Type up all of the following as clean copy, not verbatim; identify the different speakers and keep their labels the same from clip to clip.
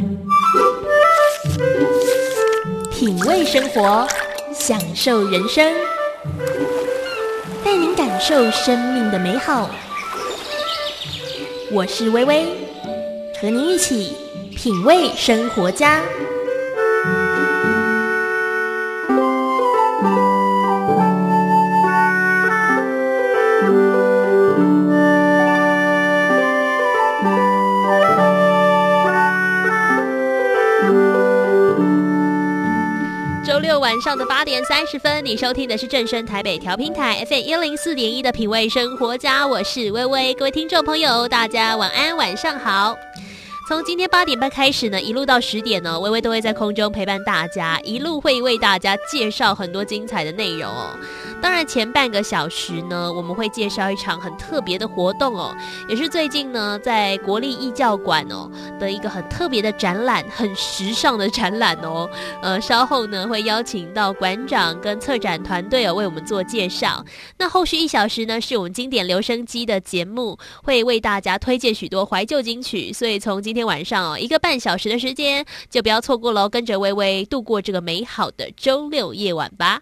Speaker 1: 品味生活，享受人生，带您感受生命的美好。我是薇薇，和您一起品味生活家。周六晚上的8点30分，你收听的是正声台北调频台 FM104.1 的品味生活家，我是薇薇。各位听众朋友，大家晚安，晚上好。从今天8点半开始呢，一路到10点呢，薇薇都会在空中陪伴大家，一路会为大家介绍很多精彩的内容哦。当然前半个小时呢，我们会介绍一场很特别的活动哦，也是最近呢在国立艺教馆哦的一个很特别的展览，很时尚的展览哦。稍后呢会邀请到馆长跟策展团队哦为我们做介绍。那后续1小时呢是我们经典留声机的节目，会为大家推荐许多怀旧金曲，所以从今天晚上1个半小时的时间就不要错过咯，跟着薇薇度过这个美好的周六夜晚吧。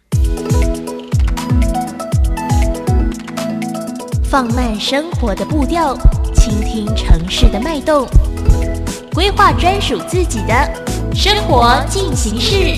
Speaker 1: 放慢生活的步调，倾听城市的脉动，规划专属自己的生活进行式。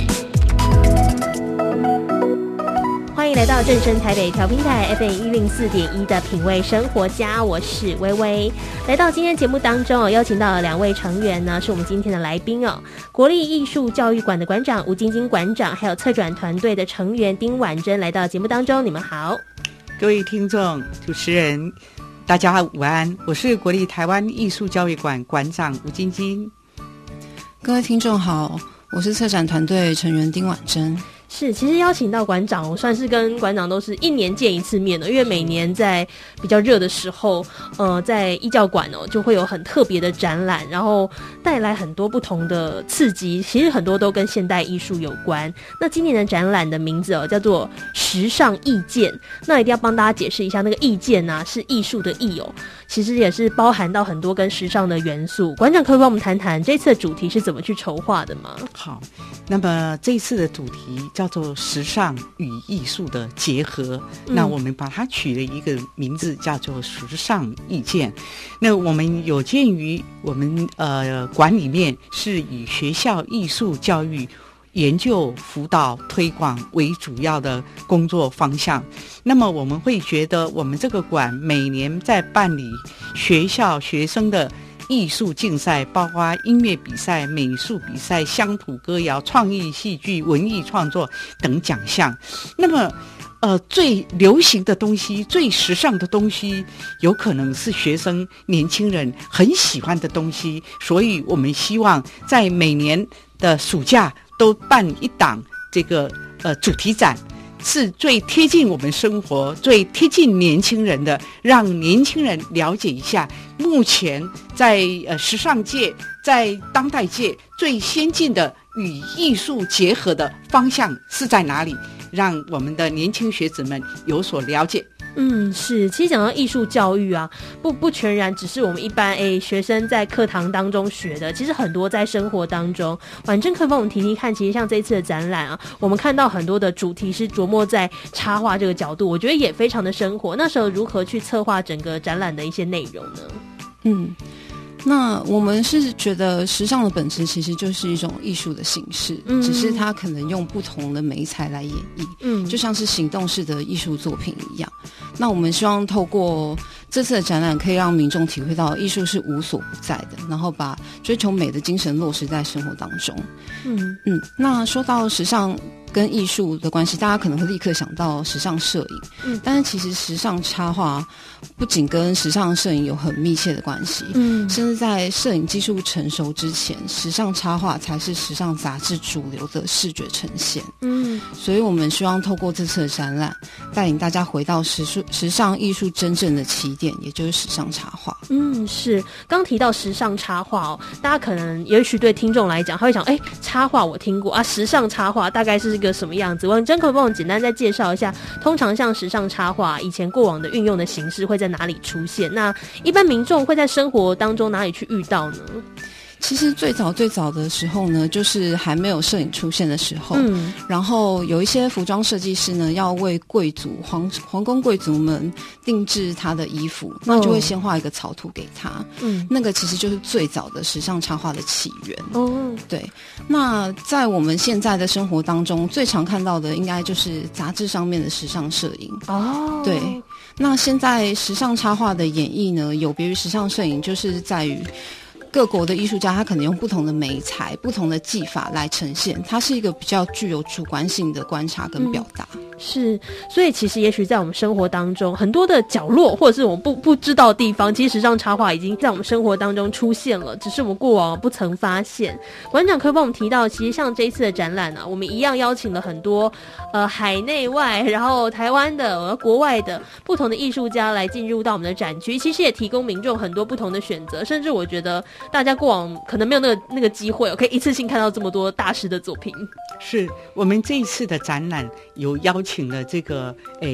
Speaker 1: 欢迎来到正声台北调频台 FM104.1 的品味生活家，我是薇薇。来到今天节目当中邀请到了2位成员呢，是我们今天的来宾哦。国立艺术教育馆的馆长吴晶晶馆长，还有策展团队的成员丁婉珍来到节目当中，你们好。
Speaker 2: 各位听众、主持人，大家午安，我是国立台湾艺术教育馆馆长吴晶晶。
Speaker 3: 各位听众好，我是策展团队成员丁婉珍。
Speaker 1: 是，其实邀请到馆长，我算是跟馆长都是1年见1次面的，因为每年在比较热的时候，在艺教馆哦就会有很特别的展览，然后带来很多不同的刺激，其实很多都跟现代艺术有关。那今年的展览的名字哦叫做时尚意见，那一定要帮大家解释一下，那个意见啊是艺术的艺哦，其实也是包含到很多跟时尚的元素。馆长可以帮我们谈谈这次的主题是怎么去筹划的吗？
Speaker 2: 好，那么这一次的主题叫做时尚与艺术的结合，那我们把它取了一个名字叫做时尚意见。那我们有鉴于我们馆里面是以学校艺术教育研究、辅导、推广为主要的工作方向，那么我们会觉得我们这个馆每年在办理学校学生的艺术竞赛，包括音乐比赛、美术比赛、乡土歌谣、创意戏剧、文艺创作等奖项。那么最流行的东西、最时尚的东西，有可能是学生年轻人很喜欢的东西，所以我们希望在每年的暑假都办一档这个主题展，是最贴近我们生活、最贴近年轻人的，让年轻人了解一下目前在时尚界、在当代界最先进的与艺术结合的方向是在哪里，让我们的年轻学子们有所了解。
Speaker 1: 是，其实讲到艺术教育啊，不全然只是我们一般学生在课堂当中学的，其实很多在生活当中。婉珍可以帮我们提提看，其实像这一次的展览啊，我们看到很多的主题是琢磨在插画这个角度，我觉得也非常的生活。那时候如何去策划整个展览的一些内容呢？
Speaker 3: 那我们是觉得时尚的本质其实就是一种艺术的形式，只是它可能用不同的媒材来演绎，就像是行动式的艺术作品一样。那我们希望透过这次的展览，可以让民众体会到艺术是无所不在的，然后把追求美的精神落实在生活当中。那说到时尚跟艺术的关系，大家可能会立刻想到时尚摄影，但是其实时尚插画不仅跟时尚摄影有很密切的关系，甚至在摄影技术成熟之前，时尚插画才是时尚杂志主流的视觉呈现。所以我们希望透过这次的展览，带领大家回到时尚艺术真正的起点，也就是时尚插画。
Speaker 1: 是，刚提到时尚插画哦，大家可能也许对听众来讲，他会想，插画我听过啊，时尚插画大概是一个什么样子？我真可以帮我简单再介绍一下，通常像时尚插画以前过往的运用的形式会在哪里出现？那一般民众会在生活当中哪里去遇到呢？
Speaker 3: 其实最早的时候呢，就是还没有摄影出现的时候，然后有一些服装设计师呢，要为贵族皇宫贵族们定制他的衣服，那就会先画一个草图给他，那个其实就是最早的时尚插画的起源。对。那在我们现在的生活当中，最常看到的应该就是杂志上面的时尚摄影。对。那现在时尚插画的演绎呢，有别于时尚摄影，就是在于各国的艺术家他可能用不同的媒材、不同的技法来呈现，它是一个比较具有主观性的观察跟表达。
Speaker 1: 是，所以其实也许在我们生活当中很多的角落，或者是我们不知道的地方，其实时尚插画已经在我们生活当中出现了，只是我们过往不曾发现。馆长可以帮我们提到，其实像这一次的展览啊，我们一样邀请了很多海内外，然后台湾的、国外的不同的艺术家来进入到我们的展区，其实也提供民众很多不同的选择，甚至我觉得大家过往可能没有那个机会可以一次性看到这么多大师的作品。
Speaker 2: 是我们这一次的展览有邀请了这个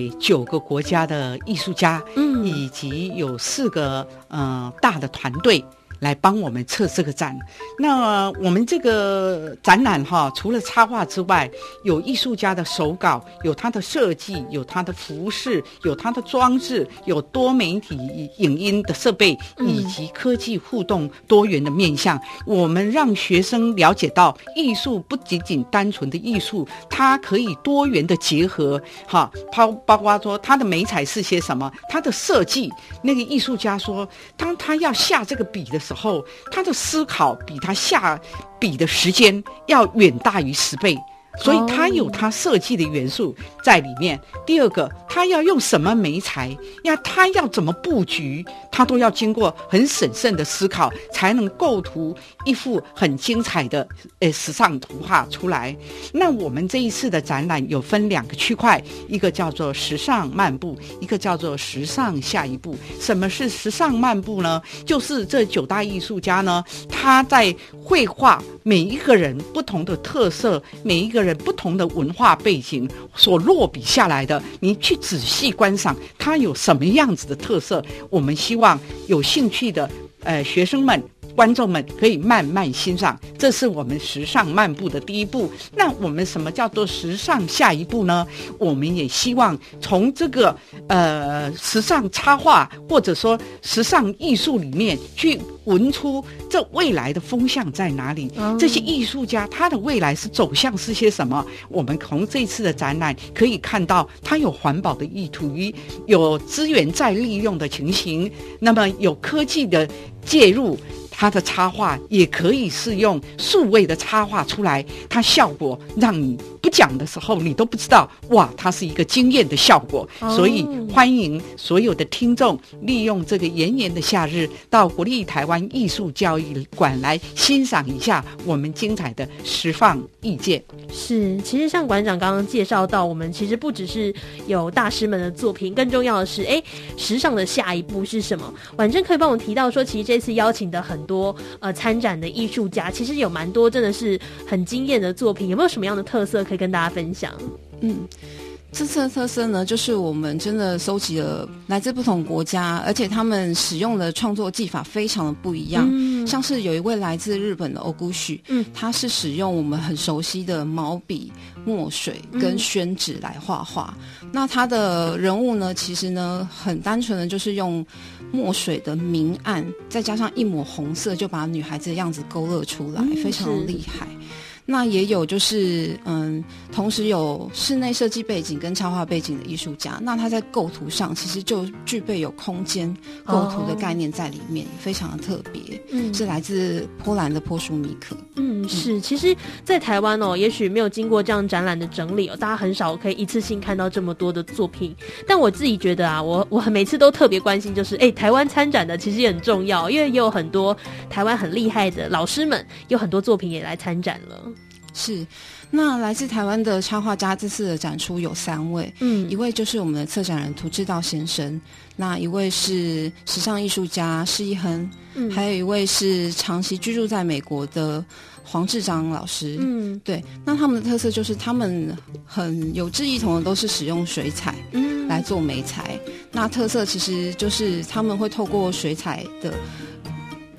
Speaker 2: 9个国家的艺术家，以及有4个大的团队来帮我们策这个展。那我们这个展览除了插画之外，有艺术家的手稿，有他的设计，有他的服饰，有他的装置，有多媒体影音的设备，以及科技互动多元的面向。我们让学生了解到艺术不仅仅单纯的艺术，它可以多元的结合，包括说它的媒材是些什么，它的设计。那个艺术家说，当他要下这个笔的时候，他的思考比他下笔的时间要远大于10倍，所以他有他设计的元素在里面。第二个，他要用什么媒材，他要怎么布局，他都要经过很审慎的思考，才能构图一幅很精彩的时尚图画出来。那我们这一次的展览有分2个区块，一个叫做时尚漫步，一个叫做时尚下一步。什么是时尚漫步呢？就是这9大艺术家呢，他在绘画每一个人不同的特色，每一个人不同的文化背景所落笔下来的，你去仔细观赏它有什么样子的特色。我们希望有兴趣的学生们、观众们可以慢慢欣赏，这是我们时尚漫步的第一步。那我们什么叫做时尚下一步呢？我们也希望从这个时尚插画或者说时尚艺术里面去闻出这未来的风向在哪里，这些艺术家他的未来是走向是些什么。我们从这次的展览可以看到，它有环保的意图，有资源再利用的情形，那么有科技的介入，它的插画也可以是用数位的插画出来，它效果让你不讲的时候你都不知道，哇，它是一个惊艳的效果。所以欢迎所有的听众利用这个炎炎的夏日到国立台湾艺术教育馆来欣赏一下我们精彩的时尚意见。
Speaker 1: 是，其实像馆长刚刚介绍到，我们其实不只是有大师们的作品，更重要的是时尚的下一步是什么。婉珍可以帮我提到说，其实这次邀请的很多参展的艺术家，其实有蛮多真的是很惊艳的作品，有没有什么样的特色可以跟大家分享？
Speaker 3: 这次的特色呢，就是我们真的收集了来自不同国家，而且他们使用的创作技法非常的不一样。像是有一位来自日本的欧谷许，他是使用我们很熟悉的毛笔、墨水跟宣纸来画画。那他的人物呢，其实呢很单纯的就是用墨水的明暗，再加上一抹红色，就把女孩子的样子勾勒出来，非常厉害。那也有就是同时有室内设计背景跟插画背景的艺术家，那他在构图上其实就具备有空间构图的概念在里面，非常的特别。是来自波兰的波舒米克。
Speaker 1: 是，其实在台湾也许没有经过这样展览的整理大家很少可以一次性看到这么多的作品。但我自己觉得我每次都特别关心，就是台湾参展的其实也很重要，因为也有很多台湾很厉害的老师们，有很多作品也来参展了。
Speaker 3: 是，那来自台湾的插画家这次的展出有3位，一位就是我们的策展人涂志道先生，那一位是时尚艺术家施一亨，还有一位是长期居住在美国的黄志章老师。对，那他们的特色就是他们很有志一同的都是使用水彩来做媒材。那特色其实就是他们会透过水彩的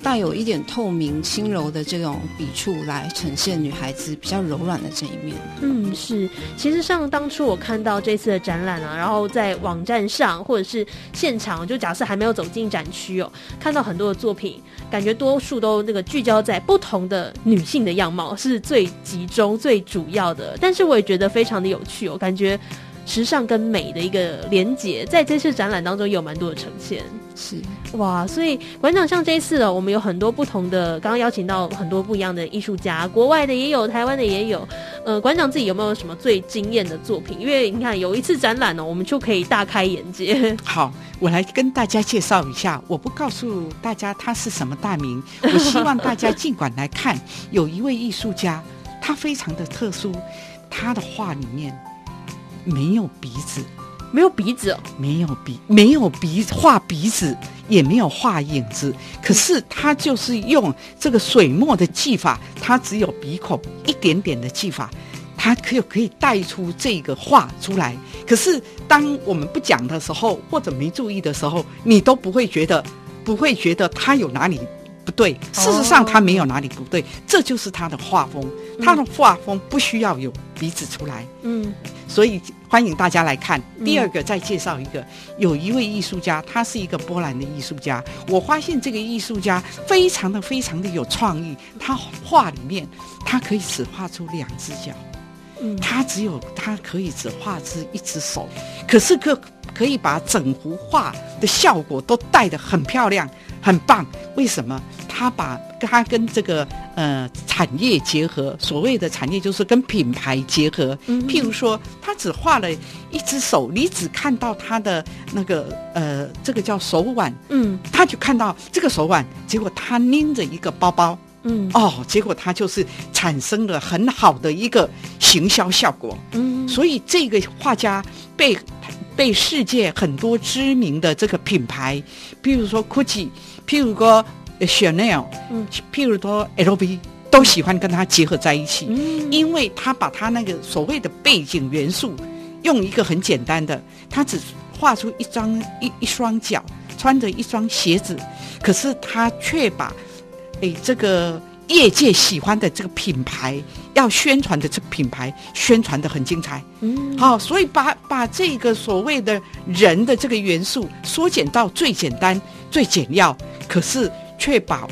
Speaker 3: 带有一点透明轻柔的这种笔触来呈现女孩子比较柔软的这一面。
Speaker 1: 是，其实像当初我看到这次的展览啊，然后在网站上或者是现场，就假设还没有走进展区哦，看到很多的作品，感觉多数都那个聚焦在不同的女性的样貌是最集中最主要的，但是我也觉得非常的有趣哦，感觉时尚跟美的一个连结，在这次展览当中有蛮多的呈现。
Speaker 3: 是
Speaker 1: 哇，所以馆长像这一次我们有很多不同的，刚刚邀请到很多不一样的艺术家，国外的也有，台湾的也有。馆长自己有没有什么最惊艳的作品？因为你看有一次展览我们就可以大开眼界。
Speaker 2: 好，我来跟大家介绍一下，我不告诉大家他是什么大名，我希望大家尽管来看。有一位艺术家，他非常的特殊，他的画里面没有鼻子。
Speaker 1: 没有鼻子哦，
Speaker 2: 没有画鼻子，也没有画影子，可是他就是用这个水墨的技法，他只有鼻孔一点点的技法，他可以带出这个画出来。可是当我们不讲的时候，或者没注意的时候，你都不会觉得他有哪里不对。事实上他没有哪里不对，这就是他的画风。他的画风不需要有鼻子出来。所以欢迎大家来看。第二个再介绍一个，有一位艺术家，他是一个波兰的艺术家。我发现这个艺术家非常的有创意，他画里面他可以只画出2只脚，他可以只画出1只手，可是可以把整幅画的效果都带得很漂亮很棒。为什么？他跟这个产业结合，所谓的产业就是跟品牌结合。譬如说他只画了1只手，你只看到他的那个这个叫手腕，他就看到这个手腕，结果他拎着一个包包，结果他就是产生了很好的一个行销效果。所以这个画家被世界很多知名的这个品牌，譬如说 Gucci， 譬如说Chanel，譬如说 LV， 都喜欢跟他结合在一起。因为他把他那个所谓的背景元素用一个很简单的，他只画出一双脚，穿着一双鞋子，可是他却把这个业界喜欢的这个品牌，要宣传的这个品牌宣传得很精彩。所以把这个所谓的人的这个元素缩减到最简单最简要，可是却把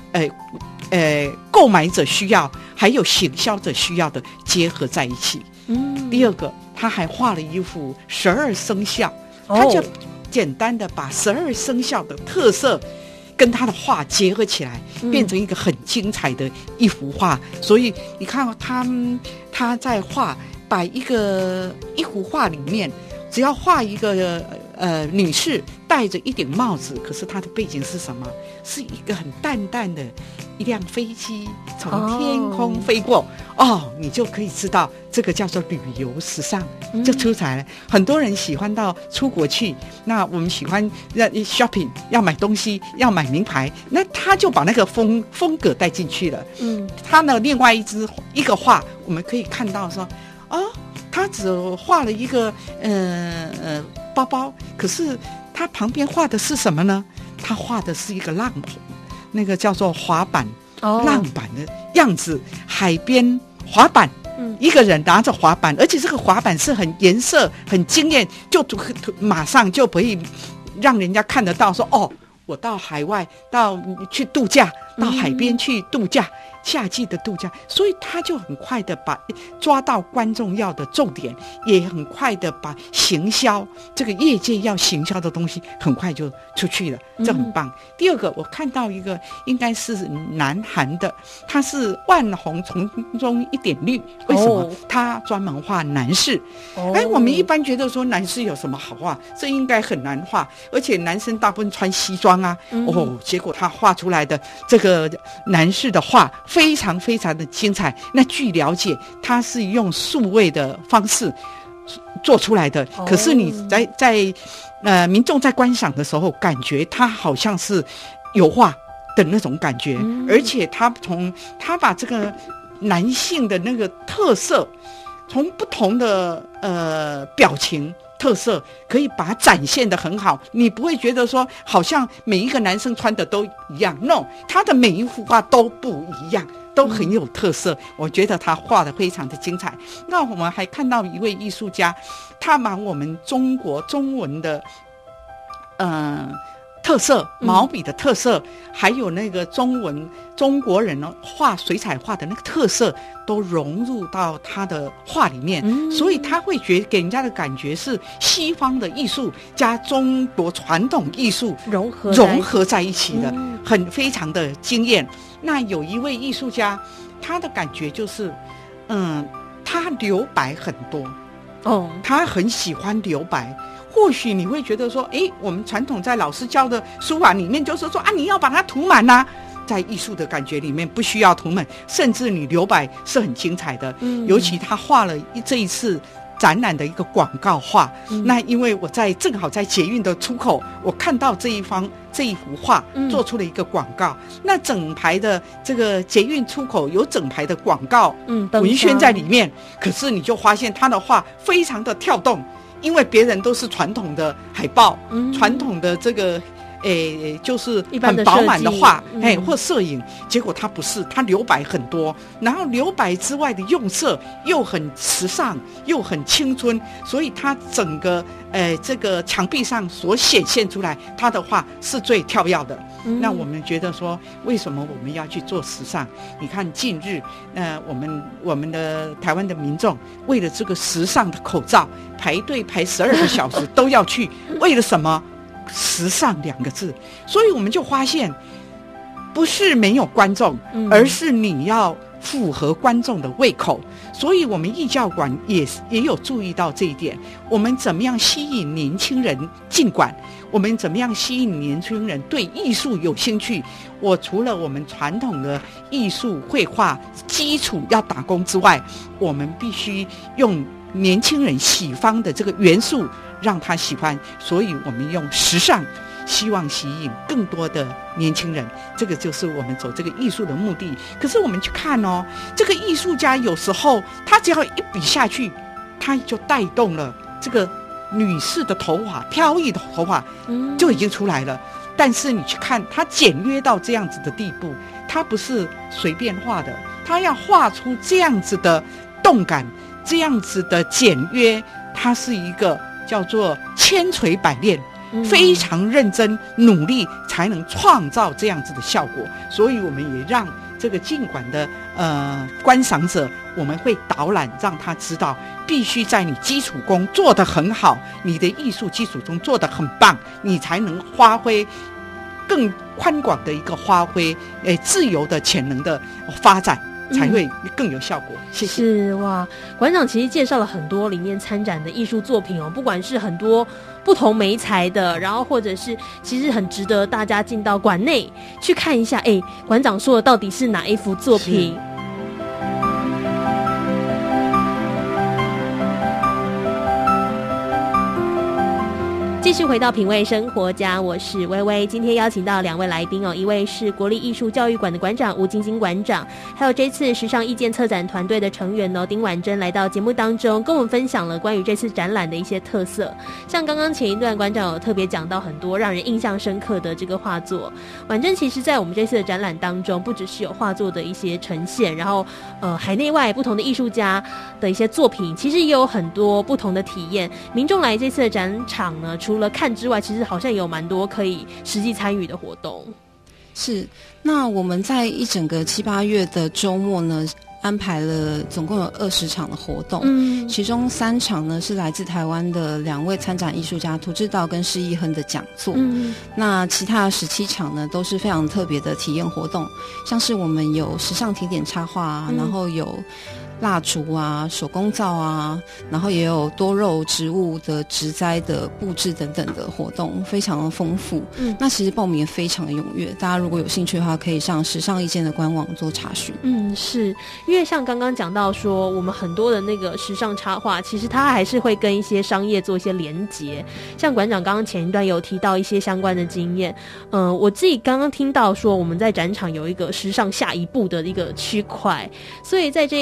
Speaker 2: 购买者需要还有行销者需要的结合在一起。第二个，他还画了一幅12生肖，他就简单的把12生肖的特色跟他的画结合起来，变成一个很精彩的一幅画。所以你看他在画，把一幅画里面只要画一个女士戴着一顶帽子，可是她的背景是什么？是一个很淡淡的一辆飞机从天空飞过。你就可以知道这个叫做旅游时尚就出彩了。很多人喜欢到出国去，那我们喜欢shopping， 要买东西，要买名牌，那他就把那个风格带进去了。他呢，另外一个画，我们可以看到说，他只画了一个包包，可是他旁边画的是什么呢？他画的是一个浪，那个叫做滑板，浪板的样子，海边滑板。一个人拿着滑板，而且这个滑板是很颜色很惊艳，就马上就可以让人家看得到说，我到海外去度假，到海边去度假，夏季的度假。所以他就很快的抓到观众要的重点，也很快的把行销这个业界要行销的东西很快就出去了，这很棒。第二个，我看到一个应该是南韩的，他是万红丛中一点绿。为什么？他专门画男士。我们一般觉得说男士有什么好画，这应该很难画，而且男生大部分穿西装啊。结果他画出来的这个男士的画非常的精彩。那据了解，他是用数位的方式做出来的，可是你在民众在观赏的时候，感觉他好像是油画的那种感觉。而且他把这个男性的那个特色，从不同的表情特色，可以把它展现得很好，你不会觉得说好像每一个男生穿的都一样 ，no， 他的每一幅画都不一样，都很有特色，我觉得他画得非常的精彩。那我们还看到一位艺术家，他把我们中国中文的特色，毛笔的特色，还有那个中国人画水彩画的那个特色，都融入到他的画里面，所以他会给人家的感觉是西方的艺术加中国传统艺术融合在一起的，非常的惊艳。那有一位艺术家，他的感觉就是，他留白很多，他很喜欢留白。或许你会觉得说，我们传统在老师教的书法里面就是说你要把它涂满啊，在艺术的感觉里面不需要涂满，甚至你留白是很精彩的。尤其他画了这一次展览的一个广告画，那因为我正好在捷运的出口，我看到这一幅画做出了一个广告，那整排的这个捷运出口有整排的广告文宣在里面，可是你就发现他的画非常的跳动，因为别人都是传统的海报，传统的这个就是很饱满的画，或摄影，结果他不是，他留白很多，然后留白之外的用色又很时尚，又很青春，所以他整个这个墙壁上所显现出来，他的画是最跳跃的。那我们觉得说，为什么我们要去做时尚？你看近日，我们的台湾的民众为了这个时尚的口罩排队排12个小时都要去，为了什么？时尚2个字。所以我们就发现，不是没有观众，而是你要符合观众的胃口。所以我们艺教馆也有注意到这一点，我们怎么样吸引年轻人进馆，我们怎么样吸引年轻人对艺术有兴趣。除了我们传统的艺术绘画基础要打工之外，我们必须用年轻人喜欢的这个元素让他喜欢，所以我们用时尚希望吸引更多的年轻人，这个就是我们走这个艺术的目的。可是我们去看这个艺术家有时候他只要一笔下去，他就带动了这个女士的头发，飘逸的头发就已经出来了。但是你去看他简约到这样子的地步，他不是随便画的，他要画出这样子的动感，这样子的简约，它是一个叫做千锤百炼，非常认真努力才能创造这样子的效果。所以我们也让这个进馆的观赏者，我们会导览让他知道，必须在你基础功做得很好，你的艺术基础中做得很棒，你才能发挥更宽广的一个发挥，自由的潜能的发展，才会更有效果。谢谢。
Speaker 1: 是哇，馆长其实介绍了很多里面参展的艺术作品不管是很多不同媒材的，然后或者是其实很值得大家进到馆内去看一下，馆长说的到底是哪一幅作品。继续回到品味生活家，我是薇薇。今天邀请到2位来宾一位是国立艺术教育馆的馆长吴晶晶馆长，还有这次时尚意见策展团队的成员丁婉珍来到节目当中，跟我们分享了关于这次展览的一些特色。像刚刚前一段馆长有特别讲到很多让人印象深刻的这个画作。婉珍其实在我们这次的展览当中，不只是有画作的一些呈现，然后海内外不同的艺术家的一些作品，其实也有很多不同的体验。民众来这次的展场呢，除了看之外，其实好像有蛮多可以实际参与的活动。
Speaker 3: 是，那我们在一整个7、8月的周末呢，安排了总共有20场的活动，其中3场呢是来自台湾的2位参展艺术家涂志道跟施义亨的讲座，那其他的17场呢都是非常特别的体验活动，像是我们有时尚提点插画然后有蜡烛啊、手工皂啊，然后也有多肉植物的植栽的布置等等的活动，非常的丰富。那其实报名也非常的踊跃，大家如果有兴趣的话，可以上时尚意见的官网做查询。
Speaker 1: 是因为像刚刚讲到说，我们很多的那个时尚插画，其实它还是会跟一些商业做一些连结。像馆长刚刚前一段有提到一些相关的经验，我自己刚刚听到说，我们在展场有一个时尚下一步的一个区块，所以在这一块的设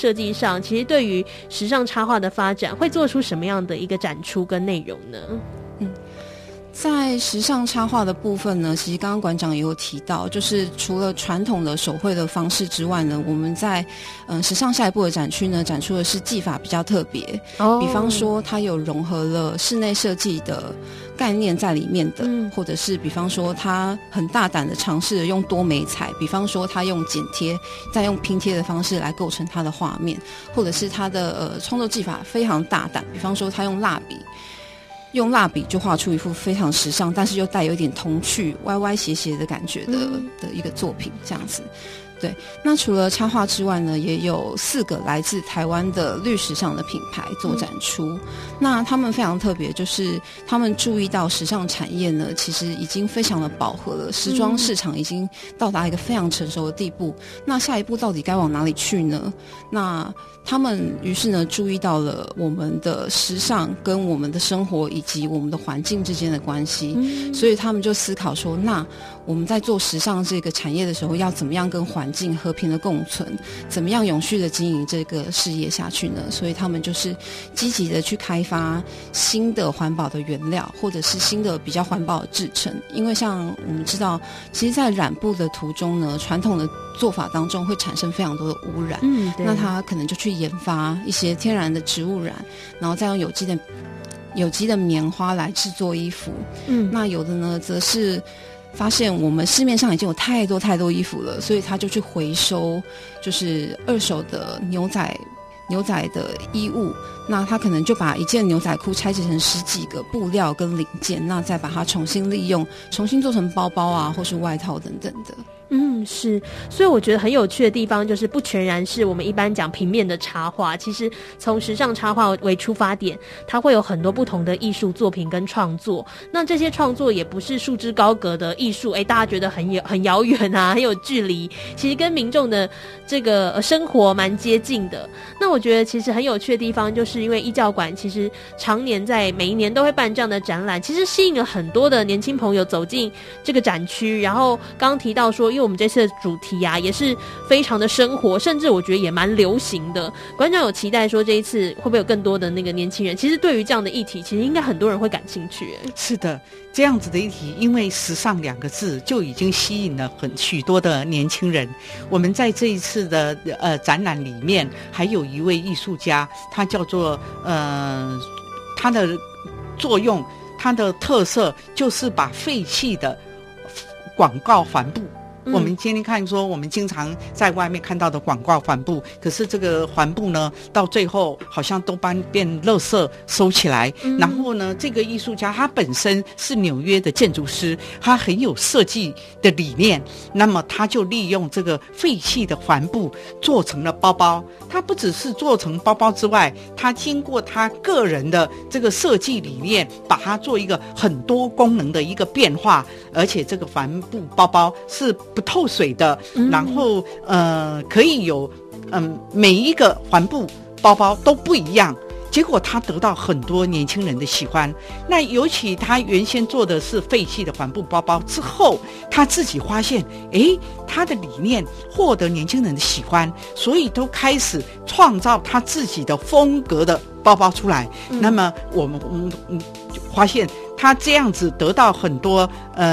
Speaker 1: 设计上，其实对于时尚插画的发展会做出什么样的一个展出跟内容呢？
Speaker 3: 在时尚插画的部分呢，其实刚刚馆长也有提到，就是除了传统的手绘的方式之外呢，我们在时尚下一步的展区呢，展出的是技法比较特别，比方说它有融合了室内设计的概念在里面的，或者是比方说它很大胆的尝试用多媒材，比方说它用剪贴再用拼贴的方式来构成它的画面，或者是它的创作技法非常大胆，比方说它用蜡笔就画出一幅非常时尚但是又带有一点童趣歪歪斜斜的感觉的一个作品这样子。对，那除了插画之外呢，也有4个来自台湾的绿时尚的品牌做展出。那他们非常特别，就是他们注意到时尚产业呢，其实已经非常的饱和了，时装市场已经到达一个非常成熟的地步。那下一步到底该往哪里去呢？那他们于是呢注意到了我们的时尚跟我们的生活以及我们的环境之间的关系，所以他们就思考说，那我们在做时尚这个产业的时候，要怎么样跟环境和平的共存，怎么样永续的经营这个事业下去呢？所以他们就是积极的去开发新的环保的原料，或者是新的比较环保的制成。因为像我们知道，其实在染布的途中呢，传统的做法当中会产生非常多的污染，那他可能就去研发一些天然的植物染，然后再用有机的棉花来制作衣服。那有的呢则是发现我们市面上已经有太多衣服了，所以他就去回收就是二手的牛仔的衣物，那他可能就把一件牛仔裤拆解成10几个布料跟零件，那再把它重新利用，重新做成包包啊或是外套等等的。
Speaker 1: 是，所以我觉得很有趣的地方就是不全然是我们一般讲平面的插画，其实从时尚插画为出发点，它会有很多不同的艺术作品跟创作。那这些创作也不是束之高阁的艺术，大家觉得很遥远啊，很有距离，其实跟民众的这个生活蛮接近的。那我觉得其实很有趣的地方，就是因为艺教馆其实常年在每一年都会办这样的展览，其实吸引了很多的年轻朋友走进这个展区。然后刚刚提到说，因为我们这次的主题啊也是非常的生活，甚至我觉得也蛮流行的。馆长有期待说这一次会不会有更多的那个年轻人，其实对于这样的议题其实应该很多人会感兴趣。
Speaker 2: 是的，这样子的议题，因为时尚2个字就已经吸引了许多的年轻人。我们在这一次的展览里面还有一位艺术家，他叫做他的作用，他的特色就是把废弃的广告帆布，我们今天看说我们经常在外面看到的广告帆布，可是这个帆布呢到最后好像都变垃圾收起来。然后呢这个艺术家他本身是纽约的建筑师，他很有设计的理念，那么他就利用这个废弃的帆布做成了包包。他不只是做成包包之外，他经过他个人的这个设计理念，把它做一个很多功能的一个变化，而且这个帆布包包是不透水的，然后可以有每一个帆布包包都不一样，结果他得到很多年轻人的喜欢。那尤其他原先做的是废弃的帆布包包之后，他自己发现他的理念获得年轻人的喜欢，所以都开始创造他自己的风格的包包出来。那么我们发现他这样子得到很多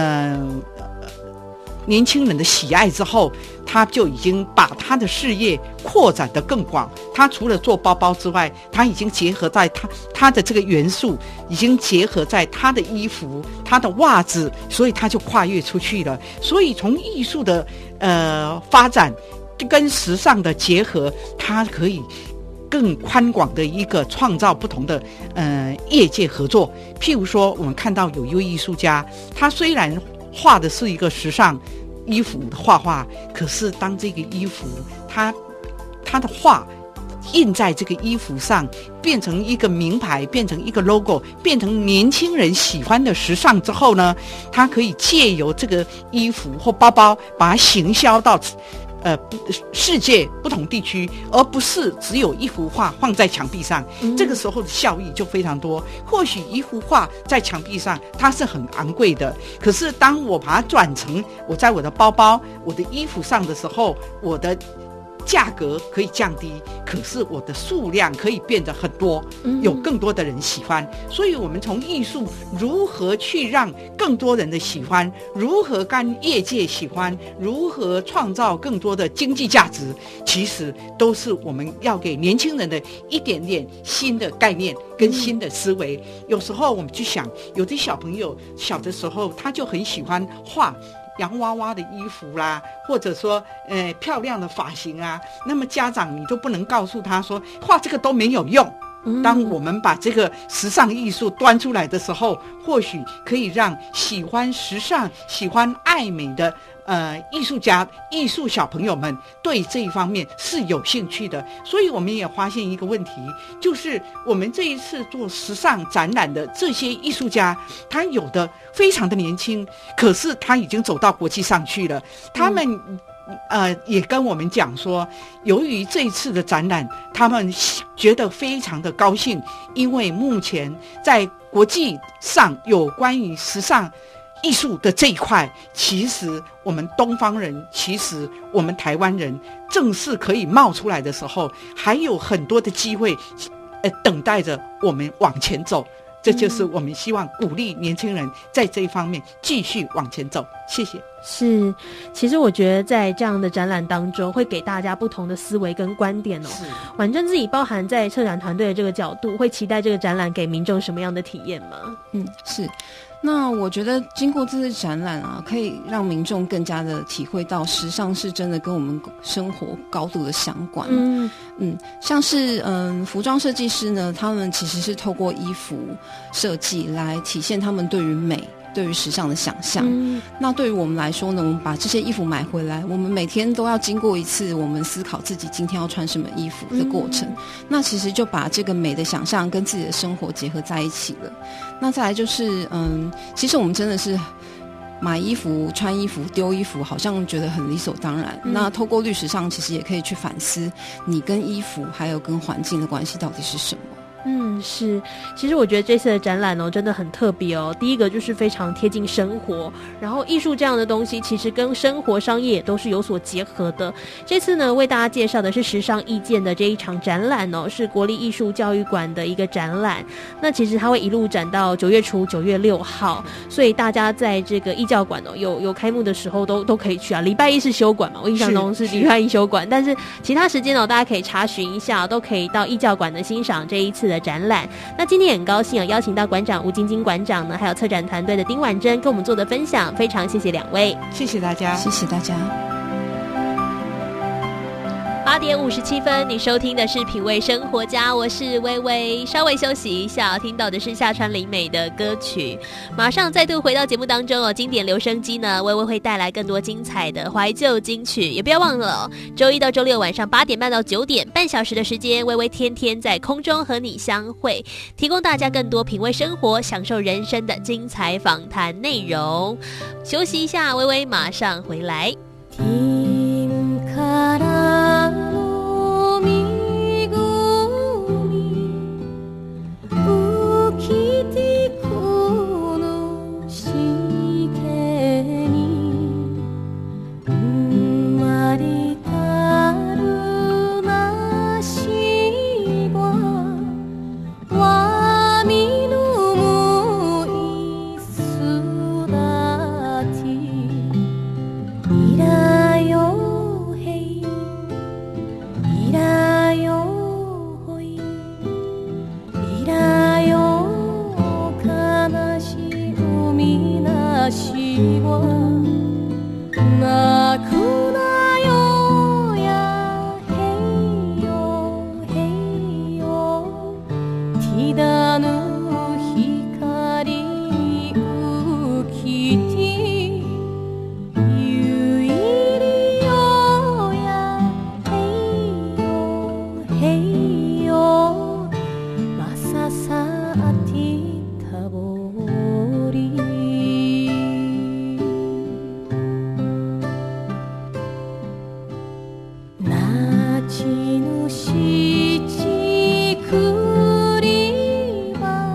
Speaker 2: 年轻人的喜爱之后，他就已经把他的事业扩展得更广。他除了做包包之外，他已经结合在他的这个元素，已经结合在他的衣服、他的袜子，所以他就跨越出去了。所以从艺术的发展跟时尚的结合，他可以更宽广的一个创造不同的业界合作。譬如说我们看到有一位艺术家，他虽然画的是一个时尚衣服的画，可是当这个衣服他的画印在这个衣服上，变成一个名牌，变成一个 logo， 变成年轻人喜欢的时尚之后呢，他可以借由这个衣服或包包把它行销到世界不同地区，而不是只有一幅画放在墙壁上。这个时候的效益就非常多。或许一幅画在墙壁上它是很昂贵的，可是当我把它转成我在我的包包、我的衣服上的时候，我的价格可以降低， 可是我的数量可以变得很多，有更多的人喜欢。所以我们从艺术如何去让更多人的喜欢，如何跟业界喜欢，如何创造更多的经济价值，其实都是我们要给年轻人的一点点新的概念跟新的思维。有时候我们去想，有的小朋友小的时候他就很喜欢画洋娃娃的衣服啦，或者说漂亮的发型啊，那么家长你就不能告诉他说画这个都没有用。当我们把这个时尚艺术端出来的时候，或许可以让喜欢时尚、喜欢爱美的艺术家、艺术小朋友们对这一方面是有兴趣的。所以我们也发现一个问题，就是我们这一次做时尚展览的这些艺术家，他有的非常的年轻，可是他已经走到国际上去了。他们也跟我们讲说，由于这一次的展览，他们觉得非常的高兴，因为目前在国际上有关于时尚艺术的这一块，其实我们东方人，其实我们台湾人正是可以冒出来的时候，还有很多的机会等待着我们往前走。这就是我们希望鼓励年轻人在这一方面继续往前走。谢谢。
Speaker 1: 是，其实我觉得在这样的展览当中，会给大家不同的思维跟观点哦。婉珍自己包含在策展团队的这个角度，会期待这个展览给民众什么样的体验吗？
Speaker 3: 是。那我觉得经过这次展览啊，可以让民众更加的体会到时尚是真的跟我们生活高度的相关。像是服装设计师呢，他们其实是透过衣服设计来体现他们对于美、对于时尚的想象。那对于我们来说呢，我们把这些衣服买回来，我们每天都要经过一次我们思考自己今天要穿什么衣服的过程。那其实就把这个美的想象跟自己的生活结合在一起了。那再来就是其实我们真的是买衣服、穿衣服、丢衣服，好像觉得很理所当然。那透过绿时尚，其实也可以去反思你跟衣服还有跟环境的关系到底是什么。
Speaker 1: 是，其实我觉得这次的展览真的很特别哦。第一个就是非常贴近生活，然后艺术这样的东西其实跟生活商业也都是有所结合的。这次呢，为大家介绍的是时尚意见的这一场展览是国立艺术教育馆的一个展览。那其实它会一路展到9月初9月6号，所以大家在这个艺教馆有开幕的时候都可以去啊。礼拜一是休馆嘛，我印象中是礼拜一休馆，但是其他时间大家可以查询一下，都可以到艺教馆的欣赏这一次的展览。那今天也很高兴邀请到馆长吴晶晶馆长呢，还有策展团队的丁婉珍跟我们做的分享，非常谢谢两位。
Speaker 2: 谢谢大家。
Speaker 3: 谢谢大家。
Speaker 1: 8点57分，你收听的是品味生活家，我是薇薇。稍微休息一下，听到的是夏川里美的歌曲。马上再度回到节目当中经典留声机呢，薇薇会带来更多精彩的怀旧金曲。也不要忘了周一到周六晚上8点半到9点，半小时的时间，薇薇天天在空中和你相会，提供大家更多品味生活、享受人生的精彩访谈内容。休息一下，薇薇马上回来。
Speaker 4: 夏の七栗は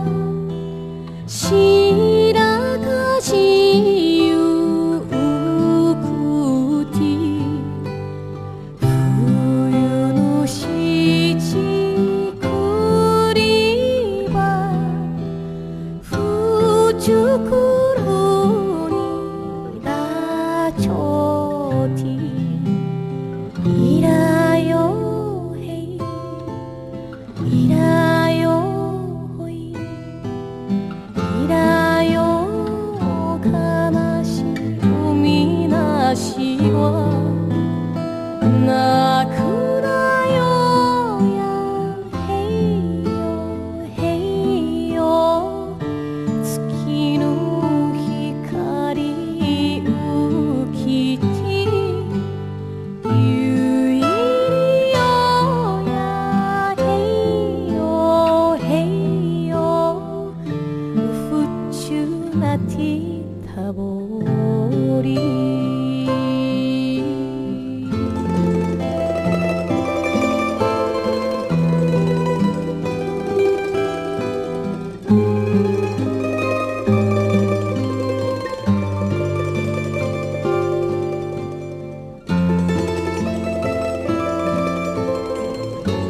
Speaker 1: 拜。